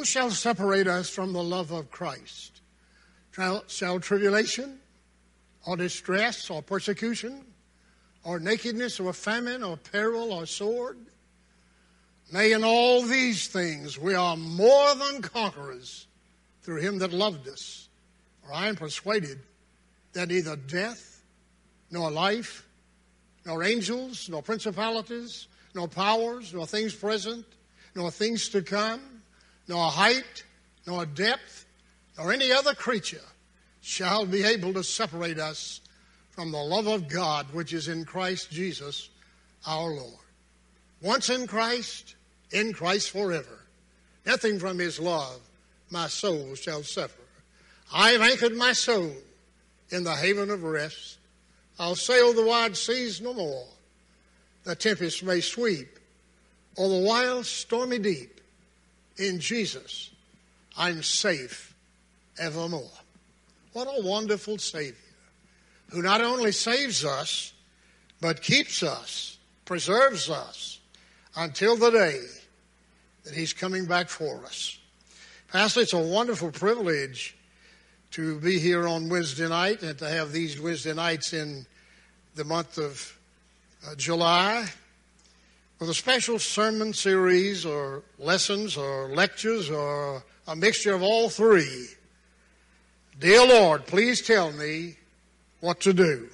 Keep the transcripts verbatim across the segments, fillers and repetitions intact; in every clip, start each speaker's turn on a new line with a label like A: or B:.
A: shall separate us from the love of Christ? Shall, shall tribulation, or distress, or persecution, or nakedness, or famine, or peril, or sword? Nay, in all these things we are more than conquerors through him that loved us. For I am persuaded that neither death, nor life, nor angels, nor principalities, nor powers, nor things present, nor things to come, nor height, nor depth, nor any other creature shall be able to separate us from the love of God which is in Christ Jesus our Lord. Once in Christ, in Christ forever. Nothing from his love my soul shall suffer. I have anchored my soul in the haven of rest. I'll sail the wide seas no more. The tempest may sweep, or the wild stormy deep. In Jesus, I'm safe evermore. What a wonderful Savior, who not only saves us, but keeps us, preserves us, until the day that he's coming back for us. Pastor, it's a wonderful privilege to be here on Wednesday night and to have these Wednesday nights in the month of uh, July with a special sermon series or lessons or lectures or a mixture of all three. Dear Lord, please tell me what to do.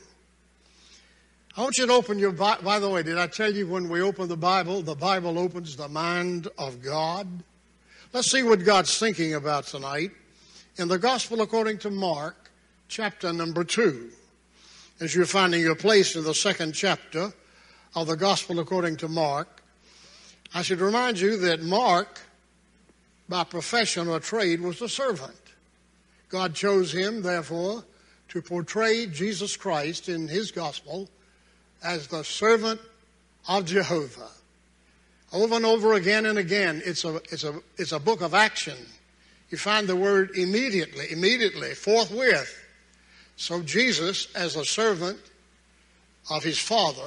A: I want you to open your Bible. By the way, did I tell you when we open the Bible, the Bible opens the mind of God? Let's see what God's thinking about tonight in the Gospel according to Mark, chapter number two. As you're finding your place in the second chapter of the Gospel according to Mark, I should remind you that Mark, by profession or trade, was a servant. God chose him, therefore, to portray Jesus Christ in his Gospel as the servant of Jehovah. Over and over again and again, it's a, it's a, it's a book of action. You find the word immediately, immediately, forthwith. So Jesus, as a servant of his Father,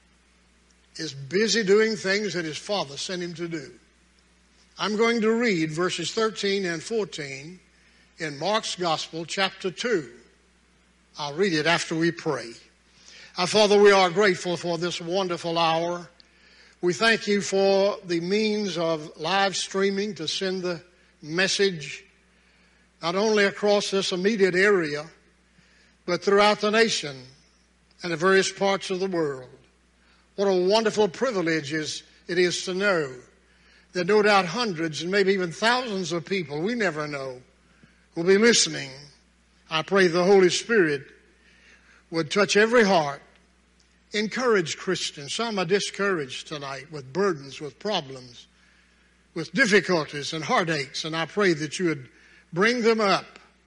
A: is busy doing things that his Father sent him to do. I'm going to read verses thirteen and fourteen in Mark's Gospel, chapter two. I'll read it after we pray. Our Father, we are grateful for this wonderful hour. We thank you for the means of live streaming to send the message not only across this immediate area, but throughout the nation and the various parts of the world. What a wonderful privilege is, it is to know that no doubt hundreds and maybe even thousands of people, we never know, will be listening. I pray the Holy Spirit would touch every heart, encourage Christians. Some are discouraged tonight with burdens, with problems, with difficulties and heartaches, and I pray that you would bring them up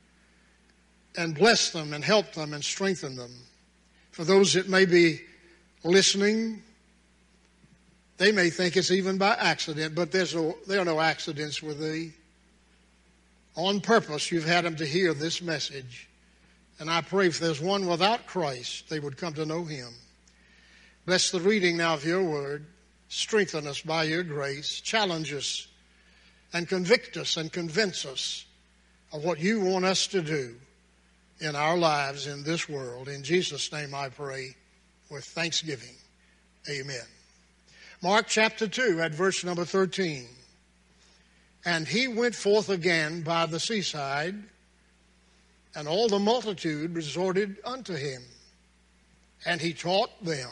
A: and bless them and help them and strengthen them. For those that may be listening, they may think it's even by accident, but there's no, there are no accidents with thee. On purpose, you've had them to hear this message. And I pray if there's one without Christ, they would come to know him. Bless the reading now of your word. Strengthen us by your grace. Challenge us and convict us and convince us of what you want us to do in our lives in this world. In Jesus' name I pray with thanksgiving. Amen. Mark chapter two at verse number thirteen. And he went forth again by the seaside, and all the multitude resorted unto him, and he taught them.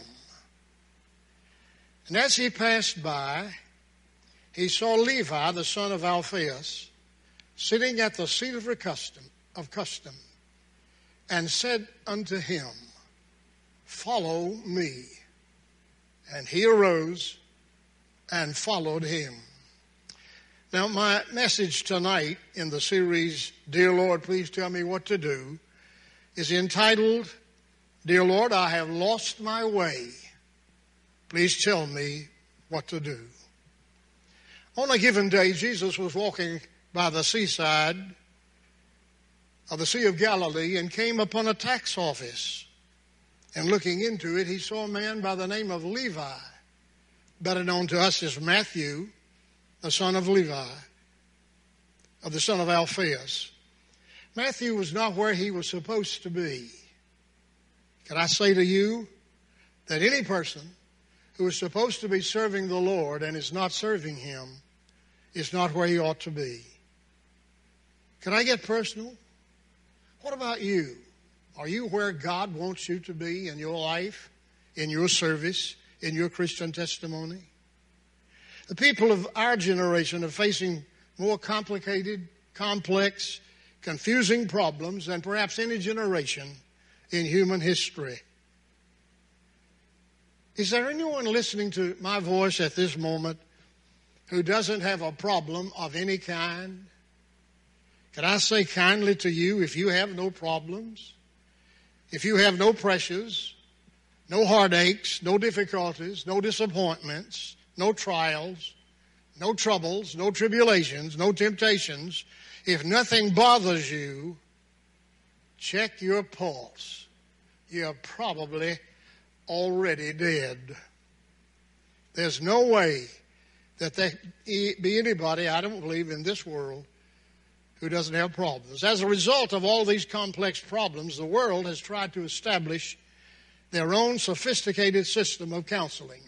A: And as he passed by, he saw Levi, the son of Alphaeus, sitting at the seat of custom, of custom, and said unto him, Follow me. And he arose and followed him. Now, my message tonight in the series, Dear Lord, Please Tell Me What to Do, is entitled, Dear Lord, I have lost my way. Please tell me what to do. On a given day, Jesus was walking by the seaside of the Sea of Galilee and came upon a tax office. And looking into it, he saw a man by the name of Levi, better known to us as Matthew, the son of Levi. of the son of Alphaeus. Matthew was not where he was supposed to be. Can I say to you that any person who is supposed to be serving the Lord and is not serving him is not where he ought to be? Can I get personal? What about you? Are you where God wants you to be in your life, in your service, in your Christian testimony? The people of our generation are facing more complicated, complex, confusing problems than perhaps any generation in human history. Is there anyone listening to my voice at this moment who doesn't have a problem of any kind? Can I say kindly to you, if you have no problems, if you have no pressures, no heartaches, no difficulties, no disappointments, no trials, no troubles, no tribulations, no temptations, if nothing bothers you, check your pulse. You're probably already dead. There's no way that there be anybody, I don't believe, in this world who doesn't have problems. As a result of all these complex problems, the world has tried to establish their own sophisticated system of counseling.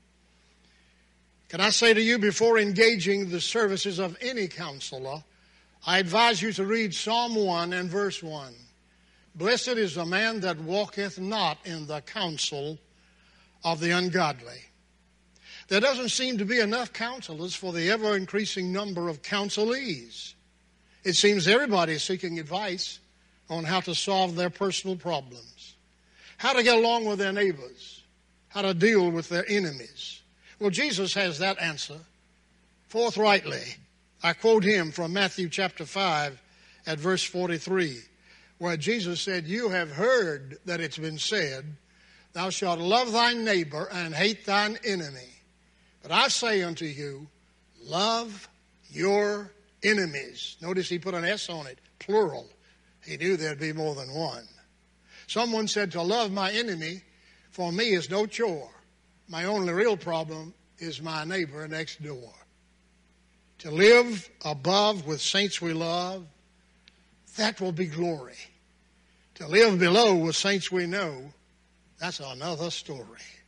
A: Can I say to you, before engaging the services of any counselor, I advise you to read Psalm one and verse one. Blessed is the man that walketh not in the counsel of the ungodly. There doesn't seem to be enough counselors for the ever-increasing number of counselees. It seems everybody is seeking advice on how to solve their personal problems, how to get along with their neighbors, how to deal with their enemies. Well, Jesus has that answer forthrightly. I quote him from Matthew chapter five at verse forty-three, where Jesus said, "You have heard that it's been said, thou shalt love thy neighbor and hate thine enemy. But I say unto you, love your enemies." Notice he put an S on it, plural. He knew there'd be more than one. Someone said, to love my enemy for me is no chore. My only real problem is my neighbor next door. To live above with saints we love, that will be glory. To live below with saints we know, that's another story.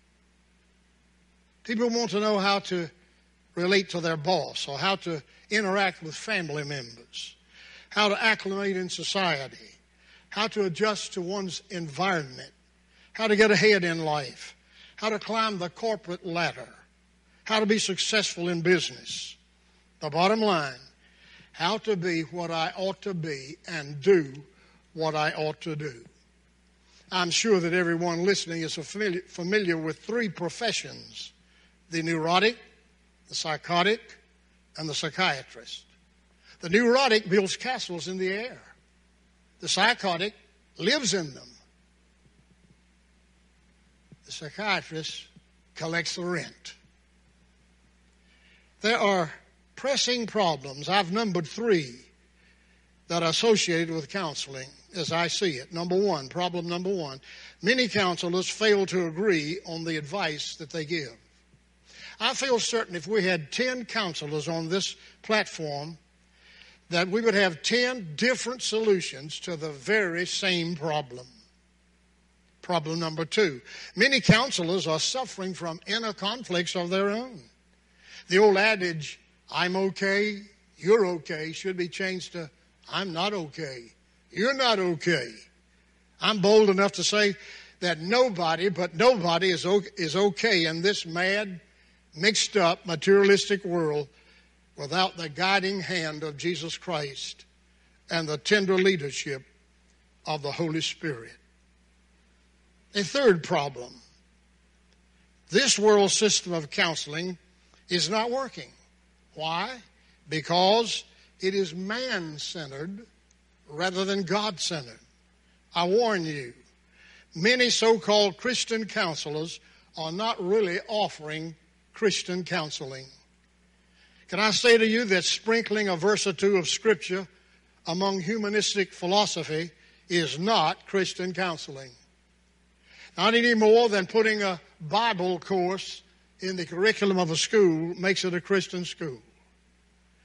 A: People want to know how to relate to their boss or how to interact with family members, how to acclimate in society, how to adjust to one's environment, how to get ahead in life, how to climb the corporate ladder, how to be successful in business. The bottom line, how to be what I ought to be and do what I ought to do. I'm sure that everyone listening is familiar, familiar with three professions: the neurotic, the psychotic, and the psychiatrist. The neurotic builds castles in the air. The psychotic lives in them. The psychiatrist collects the rent. There are pressing problems. I've numbered three that are associated with counseling as I see it. Number one, problem number one, many counselors fail to agree on the advice that they give. I feel certain if we had ten counselors on this platform that we would have ten different solutions to the very same problem. Problem number two, many counselors are suffering from inner conflicts of their own. The old adage, I'm okay, you're okay, should be changed to I'm not okay, you're not okay. I'm bold enough to say that nobody, but nobody is okay, is okay in this mad, mixed up, materialistic world without the guiding hand of Jesus Christ and the tender leadership of the Holy Spirit. A third problem, this world system of counseling is not working. Why? Because it is man-centered rather than God-centered. I warn you, many so-called Christian counselors are not really offering Christian counseling. Can I say to you that sprinkling a verse or two of Scripture among humanistic philosophy is not Christian counseling? Not any more than putting a Bible course in the curriculum of a school makes it a Christian school.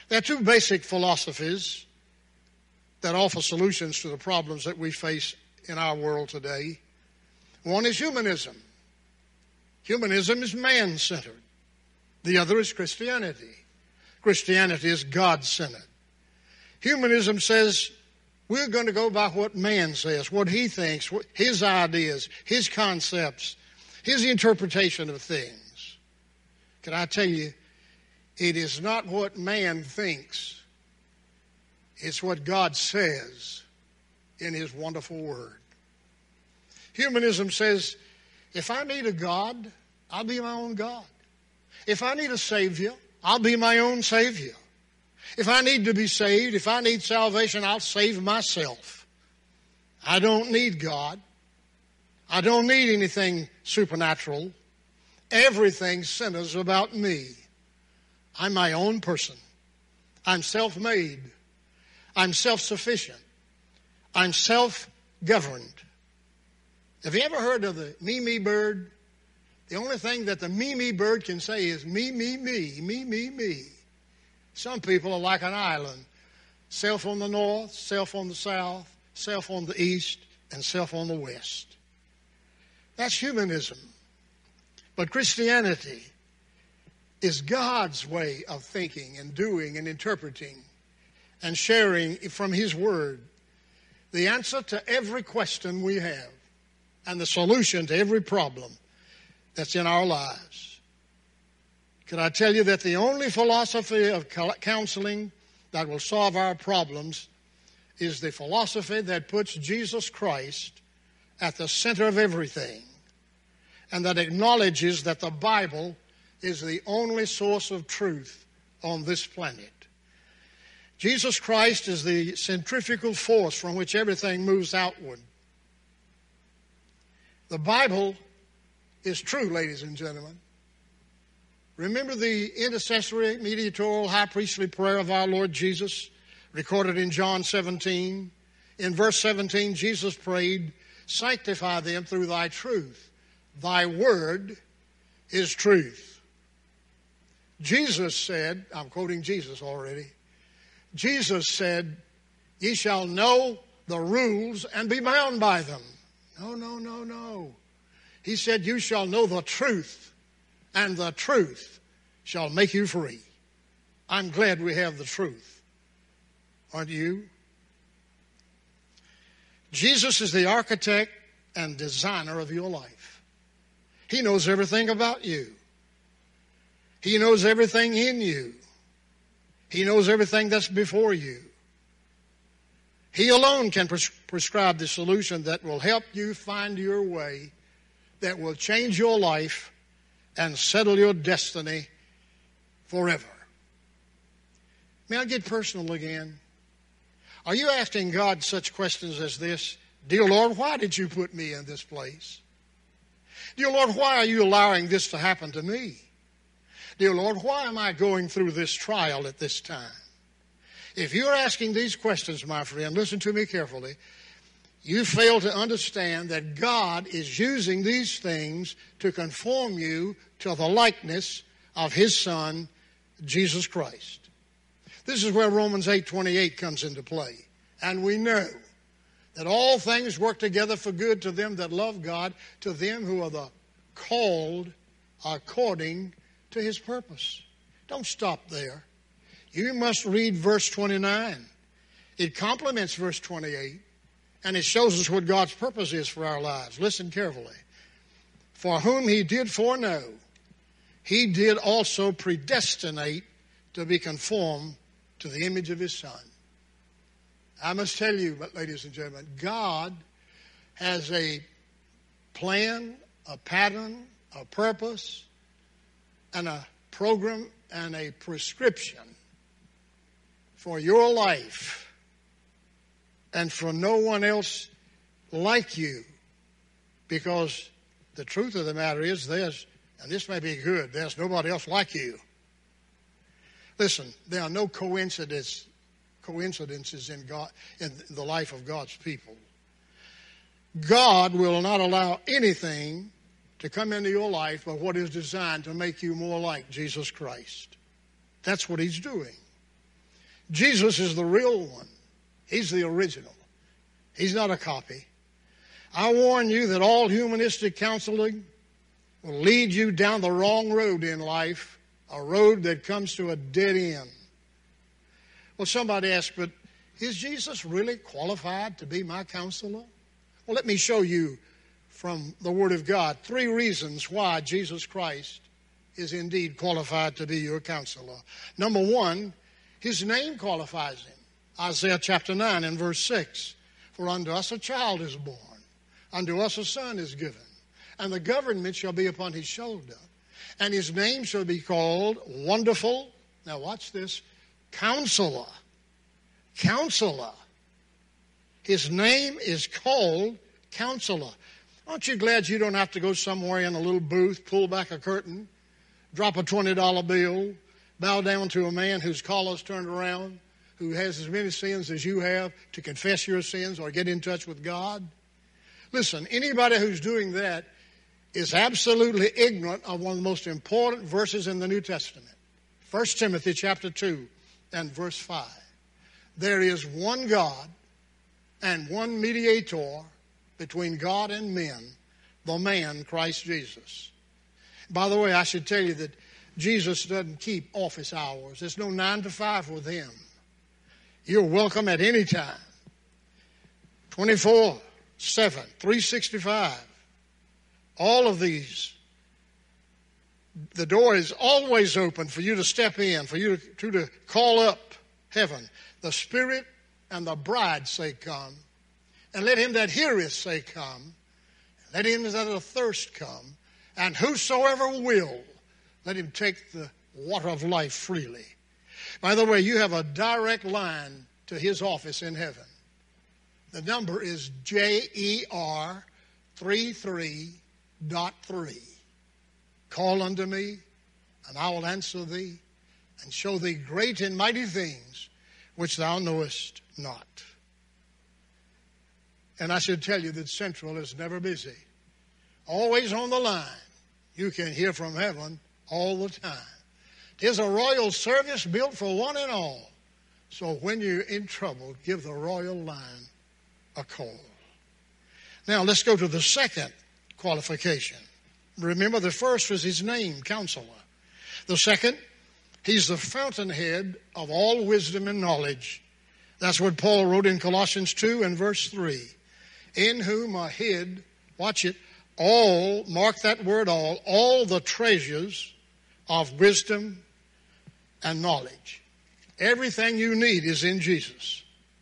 A: There are two basic philosophies that offer solutions to the problems that we face in our world today. One is humanism. Humanism is man-centered. The other is Christianity. Christianity is God-centered. Humanism says we're going to go by what man says, what he thinks, his ideas, his concepts, his interpretation of things. Can I tell you, it is not what man thinks. It's what God says in his wonderful word. Humanism says, if I need a God, I'll be my own God. If I need a Savior, I'll be my own Savior. If I need to be saved, if I need salvation, I'll save myself. I don't need God. I don't need anything supernatural. Everything centers about me. I'm my own person. I'm self-made. I'm self-sufficient. I'm self-governed. Have you ever heard of the me-me bird? The only thing that the me-me bird can say is me, me, me, me, me, me. Some people are like an island. Self on the north, self on the south, self on the east, and self on the west. That's humanism. But Christianity is God's way of thinking and doing and interpreting and sharing from His Word the answer to every question we have and the solution to every problem that's in our lives. Could I tell you that the only philosophy of counseling that will solve our problems is the philosophy that puts Jesus Christ at the center of everything and that acknowledges that the Bible is the only source of truth on this planet. Jesus Christ is the centrifugal force from which everything moves outward. The Bible is true, ladies and gentlemen. Remember the intercessory, mediatorial, high priestly prayer of our Lord Jesus, recorded in John seventeen. In verse seventeen, Jesus prayed, "Sanctify them through thy truth. Thy word is truth." Jesus said, I'm quoting Jesus already, Jesus said, "Ye shall know the rules and be bound by them." No, no, no, no. He said, "You shall know the truth, and the truth shall make you free." I'm glad we have the truth. Aren't you? Jesus is the architect and designer of your life. He knows everything about you. He knows everything in you. He knows everything that's before you. He alone can pres- prescribe the solution that will help you find your way, that will change your life and settle your destiny forever. May I get personal again? Are you asking God such questions as this? Dear Lord, why did you put me in this place? Dear Lord, why are you allowing this to happen to me? Dear Lord, why am I going through this trial at this time? If you're asking these questions, my friend, listen to me carefully. You fail to understand that God is using these things to conform you to the likeness of His Son, Jesus Christ. This is where Romans eight twenty-eight comes into play. And we know that all things work together for good to them that love God, to them who are the called according to His purpose. Don't stop there. You must read verse twenty-nine. It complements verse twenty-eight, and it shows us what God's purpose is for our lives. Listen carefully. For whom He did foreknow, He did also predestinate to be conformed to the image of His Son. I must tell you, ladies and gentlemen, God has a plan, a pattern, a purpose, and a program and a prescription for your life and for no one else like you. Because the truth of the matter is there's, and this may be good, there's nobody else like you. Listen, there are no coincidence, coincidences in God, in the life of God's people. God will not allow anything to come into your life but what is designed to make you more like Jesus Christ. That's what He's doing. Jesus is the real one. He's the original. He's not a copy. I warn you that all humanistic counseling will lead you down the wrong road in life, a road that comes to a dead end. Well, somebody asked, but is Jesus really qualified to be my counselor? Well, let me show you from the Word of God three reasons why Jesus Christ is indeed qualified to be your counselor. Number one, his name qualifies him. Isaiah chapter nine and verse six. For unto us a child is born, unto us a son is given, and the government shall be upon his shoulder. And his name shall be called Wonderful. Now watch this. Counselor. Counselor. His name is called Counselor. Aren't you glad you don't have to go somewhere in a little booth, pull back a curtain, drop a twenty dollar bill, bow down to a man whose collar's turned around, who has as many sins as you have, to confess your sins or get in touch with God? Listen, anybody who's doing that is absolutely ignorant of one of the most important verses in the New Testament. First Timothy chapter two and verse five. There is one God and one mediator between God and men, the man Christ Jesus. By the way, I should tell you that Jesus doesn't keep office hours. There's no nine to five with him. You're welcome at any time. twenty-four seven, three sixty-five. All of these. The door is always open for you to step in, for you to, to call up heaven. The Spirit and the bride say, come. And let him that heareth say, come. Let him that hath thirst come. And whosoever will, let him take the water of life freely. By the way, you have a direct line to his office in heaven. The number is J E R thirty-three dot three. Call unto me, and I will answer thee, and show thee great and mighty things which thou knowest not. And I should tell you that Central is never busy. Always on the line. You can hear from heaven all the time. There's a royal service built for one and all. So when you're in trouble, give the royal line a call. Now let's go to the second qualification. Remember, the first was his name, Counselor. The second, he's the fountainhead of all wisdom and knowledge. That's what Paul wrote in Colossians two and verse three. In whom are hid, watch it, all, mark that word all, all the treasures of wisdom and knowledge. Everything you need is in Jesus.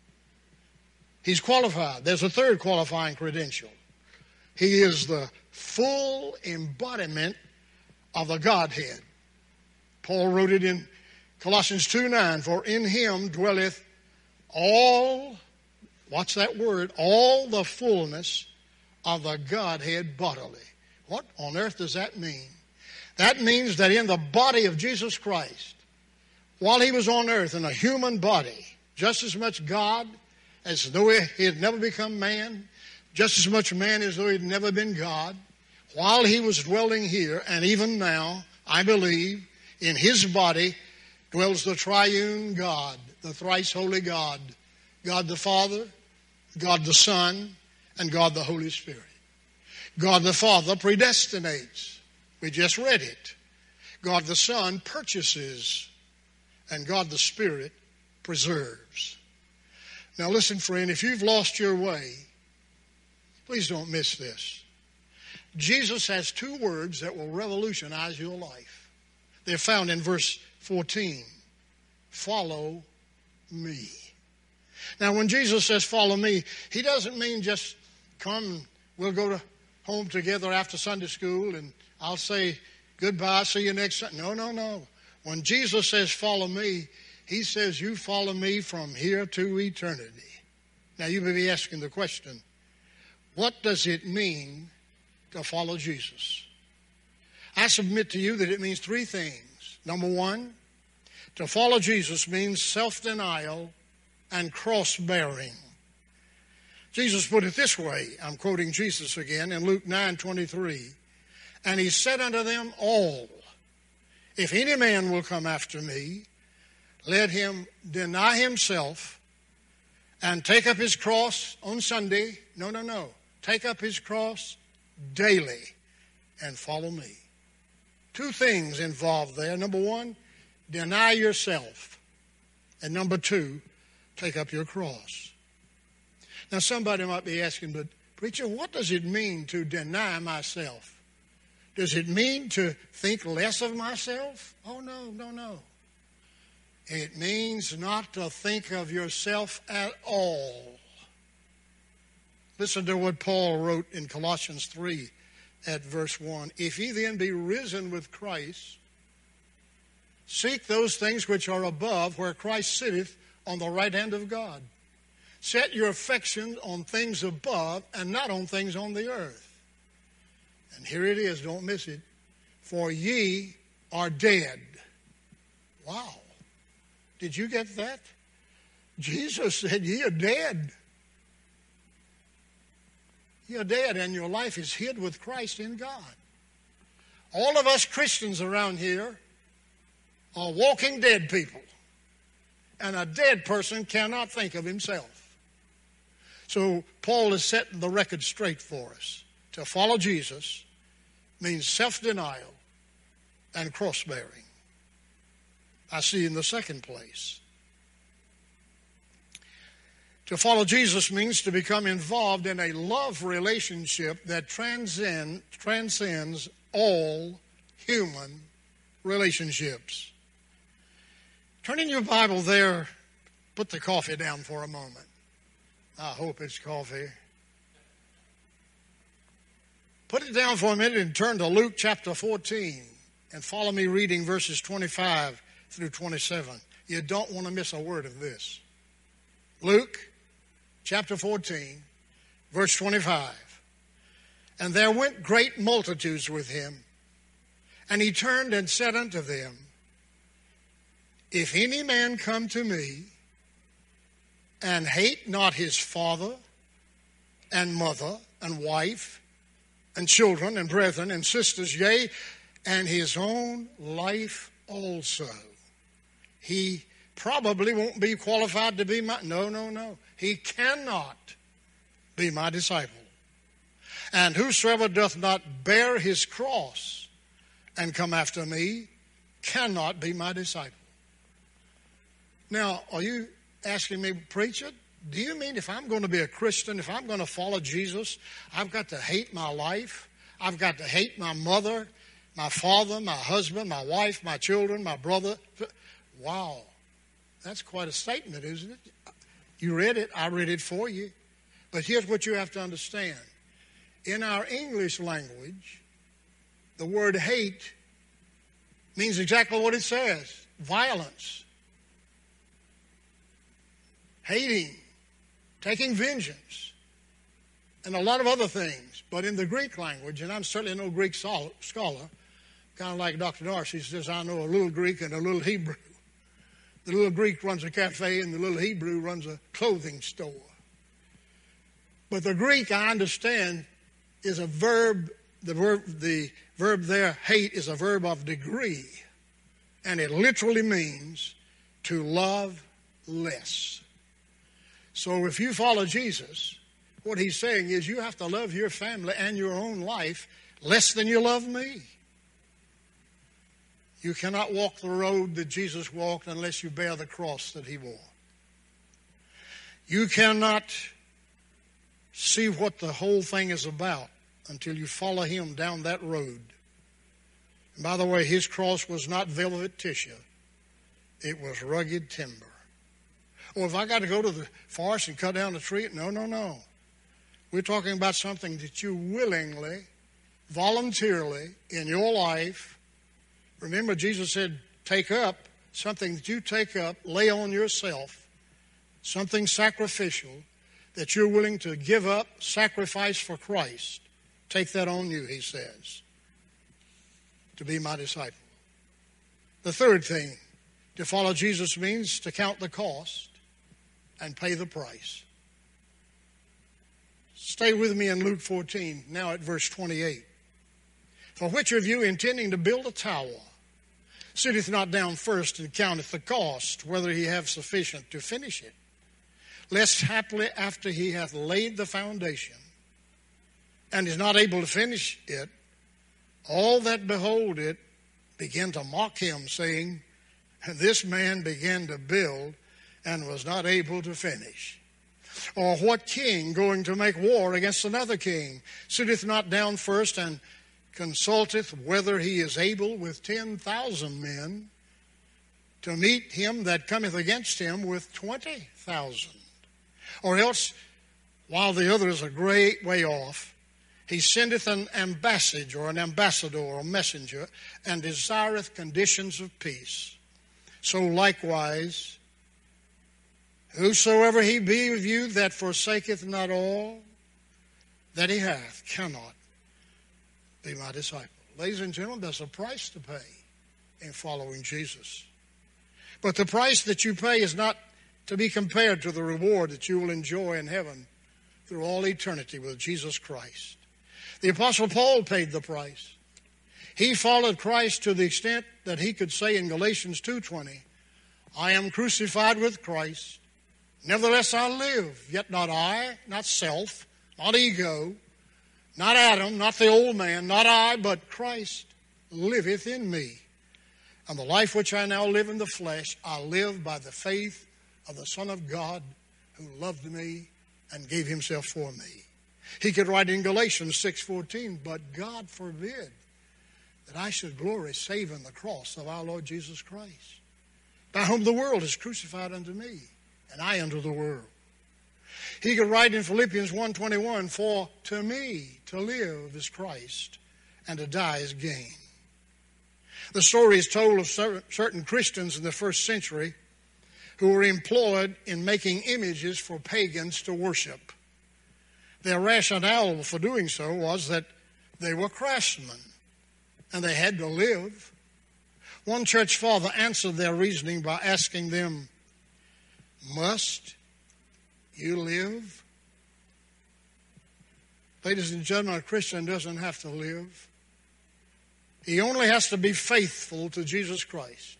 A: He's qualified. There's a third qualifying credential. He is the full embodiment of the Godhead. Paul wrote it in Colossians two nine, for in him dwelleth all, watch that word, all the fullness of the Godhead bodily. What on earth does that mean? That means that in the body of Jesus Christ, while he was on earth in a human body, just as much God as though he had never become man, just as much man as though he had never been God, while he was dwelling here, and even now, I believe, in his body dwells the triune God, the thrice holy God, God the Father, God the Son, and God the Holy Spirit. God the Father predestinates. We just read it. God the Son purchases, and God the Spirit preserves. Now listen, friend, if you've lost your way, please don't miss this. Jesus has two words that will revolutionize your life. They're found in verse fourteen. Follow me. Now when Jesus says follow me, he doesn't mean just come, we'll go to home together after Sunday school and I'll say goodbye, see you next Sunday. No, no, no. When Jesus says follow me, he says you follow me from here to eternity. Now you may be asking the question, what does it mean to follow Jesus? I submit to you that it means three things. Number one, to follow Jesus means self-denial and cross-bearing. Jesus put it this way, I'm quoting Jesus again in Luke nine twenty-three, and he said unto them all, if any man will come after me, let him deny himself and take up his cross on Sunday. No, no, no. Take up his cross daily and follow me. Two things involved there. Number one, deny yourself. And number two, take up your cross. Now somebody might be asking, but preacher, what does it mean to deny myself? Does it mean to think less of myself? Oh, no, no, no. It means not to think of yourself at all. Listen to what Paul wrote in Colossians three at verse one. If ye then be risen with Christ, seek those things which are above, where Christ sitteth on the right hand of God. Set your affection on things above and not on things on the earth. And here it is, don't miss it. For ye are dead. Wow. Did you get that? Jesus said, ye are dead. You're dead and your life is hid with Christ in God. All of us Christians around here are walking dead people. And a dead person cannot think of himself. So Paul is setting the record straight for us. To follow Jesus means self-denial and cross-bearing. I see in the second place. To follow Jesus means to become involved in a love relationship that transcend, transcends all human relationships. Turn in your Bible there. Put the coffee down for a moment. I hope it's coffee. Put it down for a minute and turn to Luke chapter fourteen and follow me reading verses twenty-five through twenty-seven. You don't want to miss a word of this. Luke chapter fourteen, verse twenty-five. And there went great multitudes with him, and he turned and said unto them, if any man come to me and hate not his father and mother and wife and children and brethren and sisters, yea, and his own life also, he probably won't be qualified to be my, no, no, no. He cannot be my disciple. And whosoever doth not bear his cross and come after me cannot be my disciple. Now, are you asking me, preacher, do you mean if I'm going to be a Christian, if I'm going to follow Jesus, I've got to hate my life? I've got to hate my mother, my father, my husband, my wife, my children, my brother? Wow. That's quite a statement, isn't it? You read it. I read it for you. But here's what you have to understand. In our English language, the word hate means exactly what it says. Violence. Hating. Taking vengeance. And a lot of other things. But in the Greek language, and I'm certainly no Greek scholar, kind of like Doctor Darcy says, I know a little Greek and a little Hebrew. The little Greek runs a cafe and the little Hebrew runs a clothing store. But the Greek, I understand, is a verb. The verb, the verb there, hate, is a verb of degree. And it literally means to love less. So if you follow Jesus, what he's saying is you have to love your family and your own life less than you love me. You cannot walk the road that Jesus walked unless you bear the cross that he wore. You cannot see what the whole thing is about until you follow him down that road. And by the way, his cross was not velvet tissue. It was rugged timber. Or if I got to go to the forest and cut down a tree, no, no, no. We're talking about something that you willingly, voluntarily, in your life. Remember, Jesus said, take up something that you take up, lay on yourself, something sacrificial that you're willing to give up, sacrifice for Christ. Take that on you, he says, to be my disciple. The third thing, to follow Jesus means to count the cost and pay the price. Stay with me in Luke fourteen, now at verse twenty-eight. For which of you, intending to build a tower, sitteth not down first and counteth the cost, whether he have sufficient to finish it. Lest haply after he hath laid the foundation, and is not able to finish it, all that behold it begin to mock him, saying, this man began to build and was not able to finish. Or what king going to make war against another king sitteth not down first and consulteth whether he is able with ten thousand men to meet him that cometh against him with twenty thousand? Or else, while the other is a great way off, he sendeth an ambassage or an ambassador or messenger, and desireth conditions of peace. So likewise, whosoever he be of you that forsaketh not all that he hath cannot be my disciple. Ladies and gentlemen, there's a price to pay in following Jesus. But the price that you pay is not to be compared to the reward that you will enjoy in heaven through all eternity with Jesus Christ. The Apostle Paul paid the price. He followed Christ to the extent that he could say in Galatians two twenty, I am crucified with Christ. Nevertheless I live, yet not I, not self, not ego, not Adam, not the old man, not I, but Christ liveth in me. And the life which I now live in the flesh, I live by the faith of the Son of God who loved me and gave himself for me. He could write in Galatians six fourteen, but God forbid that I should glory save in the cross of our Lord Jesus Christ, by whom the world is crucified unto me, and I unto the world. He could write in Philippians one twenty-one, for to me to live is Christ, and to die is gain. The story is told of certain Christians in the first century who were employed in making images for pagans to worship. Their rationale for doing so was that they were craftsmen and they had to live. One church father answered their reasoning by asking them, must you live? Ladies and gentlemen, a Christian doesn't have to live. He only has to be faithful to Jesus Christ.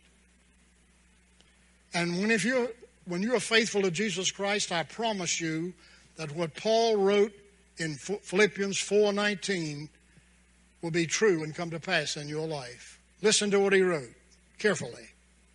A: And when, if you when you are faithful to Jesus Christ, I promise you that what Paul wrote in Philippians four nineteen will be true and come to pass in your life. Listen to what he wrote carefully.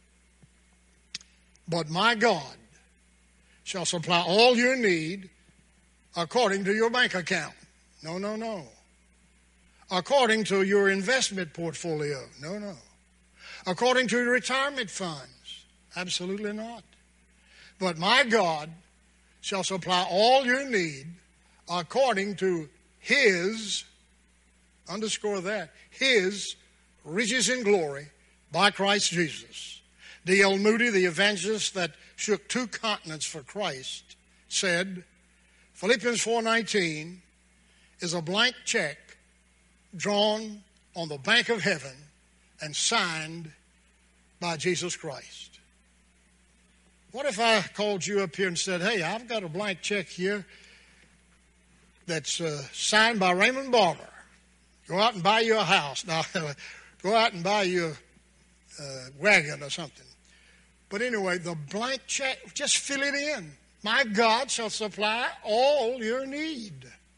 A: But my God shall supply all your need according to your bank account. No, no, no. According to your investment portfolio. No, no. According to your retirement funds. Absolutely not. But my God shall supply all your need according to his, underscore that, his riches in glory by Christ Jesus. D L Moody, the evangelist that shook two continents for Christ, said, Philippians four nineteen is a blank check drawn on the bank of heaven and signed by Jesus Christ. What if I called you up here and said, hey, I've got a blank check here that's uh, signed by Raymond Barber. Go out and buy you a house. Now, go out and buy you a uh, wagon or something. But anyway, the blank check, just fill it in. My God shall supply all your need.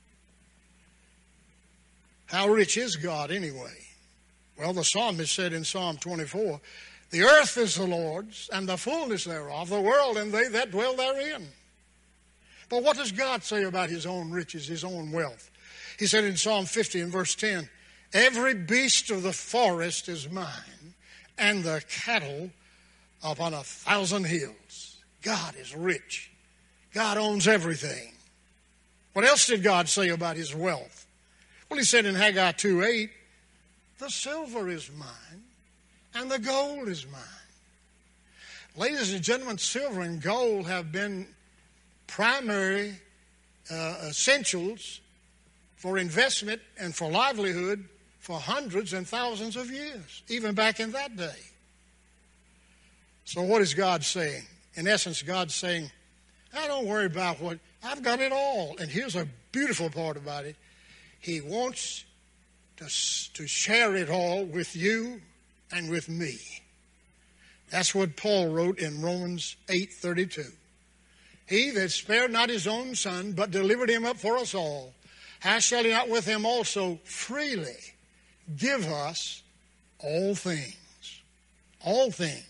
A: How rich is God anyway? Well, the psalmist said in Psalm twenty-four, the earth is the Lord's, and the fullness thereof, the world and they that dwell therein. But what does God say about his own riches, his own wealth? He said in Psalm fifty and verse ten, every beast of the forest is mine, and the cattle upon a thousand hills. God is rich. God owns everything. What else did God say about his wealth? Well, he said in Haggai two eight, the silver is mine, and the gold is mine. Ladies and gentlemen, silver and gold have been primary uh, essentials for investment and for livelihood for hundreds and thousands of years, even back in that day. So what is God saying? In essence, God's saying, I don't worry about what, I've got it all. And here's a beautiful part about it. He wants to, to share it all with you and with me. That's what Paul wrote in Romans eight thirty-two. He that spared not his own son, but delivered him up for us all, how shall he not with him also freely give us all things? All things.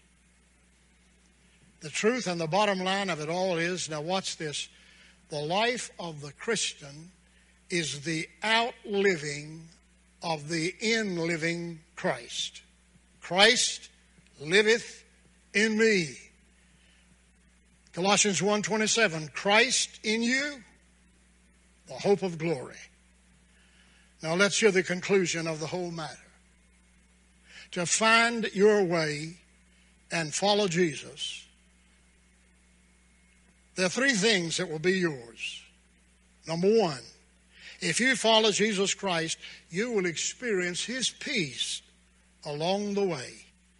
A: The truth and the bottom line of it all is, now watch this, the life of the Christian is the outliving of the in-living Christ. Christ liveth in me. Colossians one twenty-seven, Christ in you, the hope of glory. Now let's hear the conclusion of the whole matter. To find your way and follow Jesus, there are three things that will be yours. Number one, if you follow Jesus Christ, you will experience His peace along the way.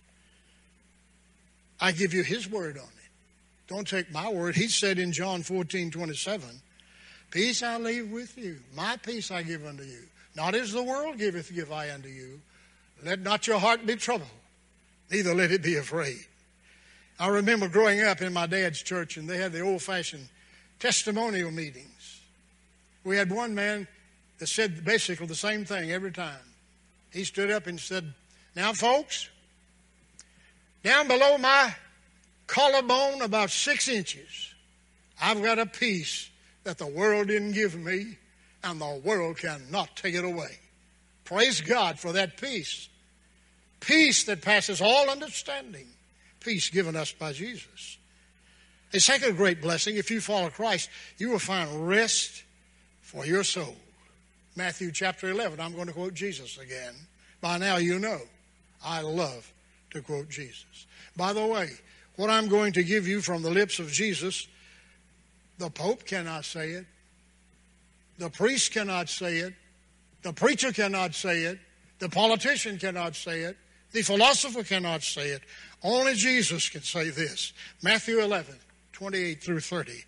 A: I give you His word on it. Don't take my word. He said in John fourteen twenty-seven, peace I leave with you, my peace I give unto you. Not as the world giveth, give I unto you. Let not your heart be troubled, neither let it be afraid. I remember growing up in my dad's church, and they had the old-fashioned testimonial meetings. We had one man that said basically the same thing every time. He stood up and said, now, folks, down below my collarbone about six inches, I've got a peace that the world didn't give me, and the world cannot take it away. Praise God for that peace. Peace that passes all understanding. Peace given us by Jesus. A second great blessing, if you follow Christ, you will find rest for your soul. Matthew chapter eleven, I'm going to quote Jesus again. By now you know I love to quote Jesus. By the way, what I'm going to give you from the lips of Jesus, the Pope cannot say it. The priest cannot say it. The preacher cannot say it. The politician cannot say it. The philosopher cannot say it. Only Jesus can say this. Matthew eleven, twenty-eight through thirty.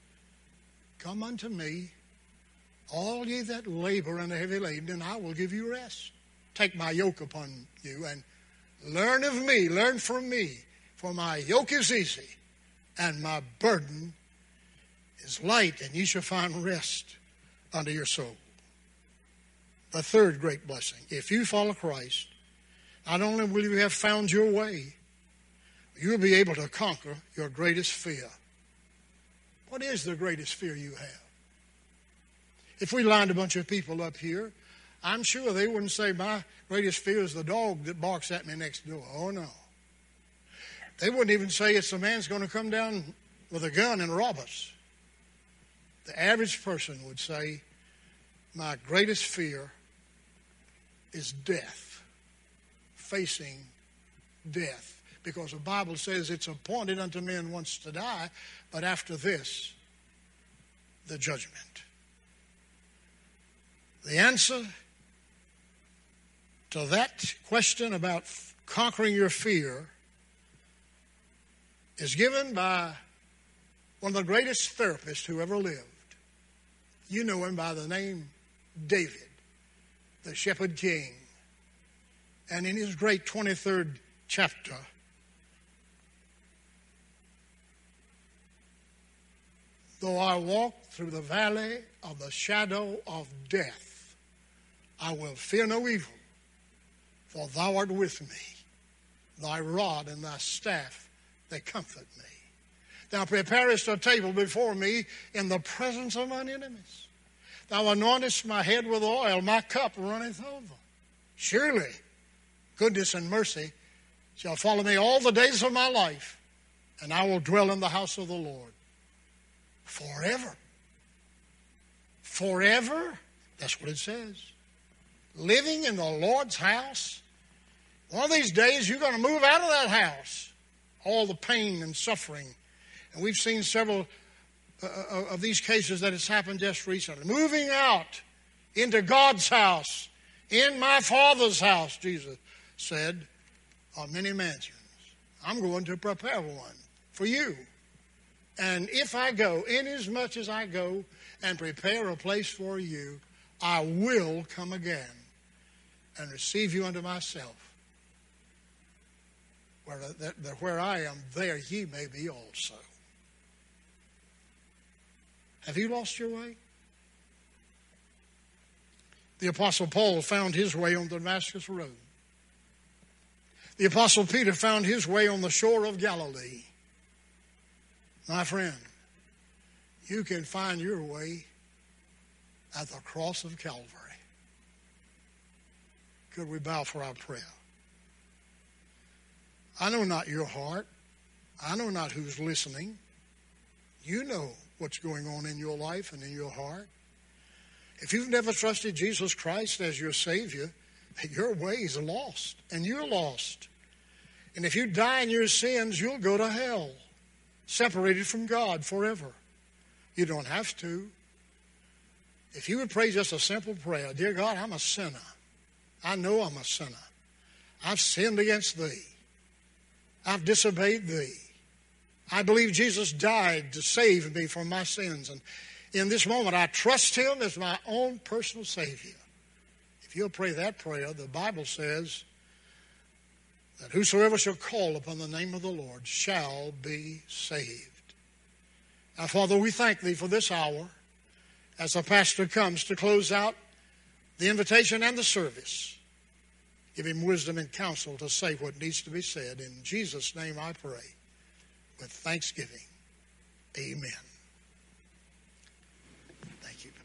A: Come unto me, all ye that labor and are heavy laden, and I will give you rest. Take my yoke upon you and learn of me, learn from me, for my yoke is easy and my burden is light, and ye shall find rest unto your soul. The third great blessing, if you follow Christ, not only will you have found your way, you'll be able to conquer your greatest fear. What is the greatest fear you have? If we lined a bunch of people up here, I'm sure they wouldn't say my greatest fear is the dog that barks at me next door. Oh, no. They wouldn't even say it's the man's going to come down with a gun and rob us. The average person would say, my greatest fear is death, facing death. Because the Bible says it's appointed unto men once to die, but after this, the judgment. The answer to that question about conquering your fear is given by one of the greatest therapists who ever lived. You know him by the name David, the shepherd king. And in his great twenty-third chapter, though I walk through the valley of the shadow of death, I will fear no evil, for thou art with me. Thy rod and thy staff, they comfort me. Thou preparest a table before me in the presence of mine enemies. Thou anointest my head with oil, my cup runneth over. Surely goodness and mercy shall follow me all the days of my life, and I will dwell in the house of the Lord forever. Forever? That's what it says. Living in the Lord's house. One of these days you're going to move out of that house. All the pain and suffering. And we've seen several uh, of these cases that has happened just recently. Moving out into God's house. In my Father's house, Jesus said, are many mansions. I'm going to prepare one for you. And if I go, inasmuch as I go and prepare a place for you, I will come again and receive you unto myself, where, that, that where I am, there ye may be also. Have you lost your way? The Apostle Paul found his way on the Damascus Road. The Apostle Peter found his way on the shore of Galilee. My friend, you can find your way at the cross of Calvary. Could we bow for our prayer? I know not your heart. I know not who's listening. You know what's going on in your life and in your heart. If you've never trusted Jesus Christ as your Savior, your way is lost, and you're lost. And if you die in your sins, you'll go to hell, separated from God forever. You don't have to. If you would pray just a simple prayer, dear God, I'm a sinner. I know I'm a sinner. I've sinned against Thee. I've disobeyed Thee. I believe Jesus died to save me from my sins. And in this moment, I trust Him as my own personal Savior. If you'll pray that prayer, the Bible says that whosoever shall call upon the name of the Lord shall be saved. Now, Father, we thank Thee for this hour as the pastor comes to close out the invitation and the service. Give him wisdom and counsel to say what needs to be said. In Jesus' name I pray with thanksgiving. Amen. Thank you.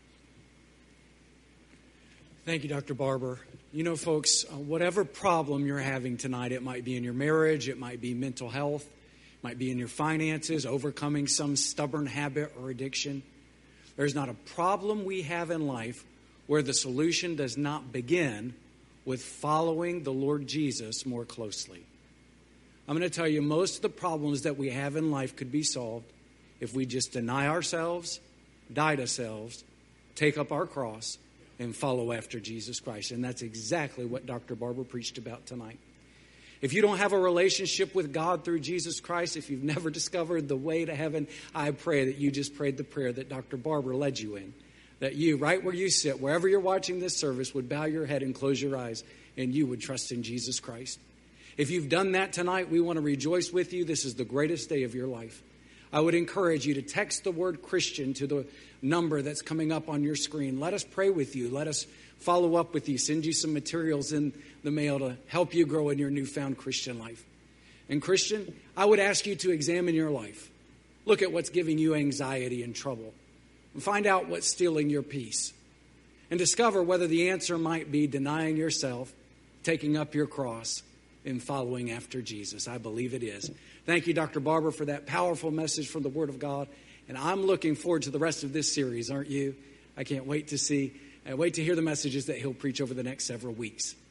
B: Thank you, Doctor Barber. You know, folks, uh, whatever problem you're having tonight, it might be in your marriage, it might be mental health, it might be in your finances, overcoming some stubborn habit or addiction. There's not a problem we have in life where the solution does not begin with following the Lord Jesus more closely. I'm going to tell you, most of the problems that we have in life could be solved if we just deny ourselves, die to ourselves, take up our cross, and follow after Jesus Christ. And that's exactly what Doctor Barber preached about tonight. If you don't have a relationship with God through Jesus Christ, if you've never discovered the way to heaven, I pray that you just prayed the prayer that Doctor Barber led you in. That you, right where you sit, wherever you're watching this service, would bow your head and close your eyes, and you would trust in Jesus Christ. If you've done that tonight, we want to rejoice with you. This is the greatest day of your life. I would encourage you to text the word Christian to the number that's coming up on your screen. Let us pray with you. Let us follow up with you. Send you some materials in the mail to help you grow in your newfound Christian life. And Christian, I would ask you to examine your life. Look at what's giving you anxiety and trouble. And find out what's stealing your peace. And discover whether the answer might be denying yourself, taking up your cross, and following after Jesus. I believe it is. Thank you, Doctor Barber, for that powerful message from the Word of God. And I'm looking forward to the rest of this series, aren't you? I can't wait to see, I wait to hear the messages that he'll preach over the next several weeks.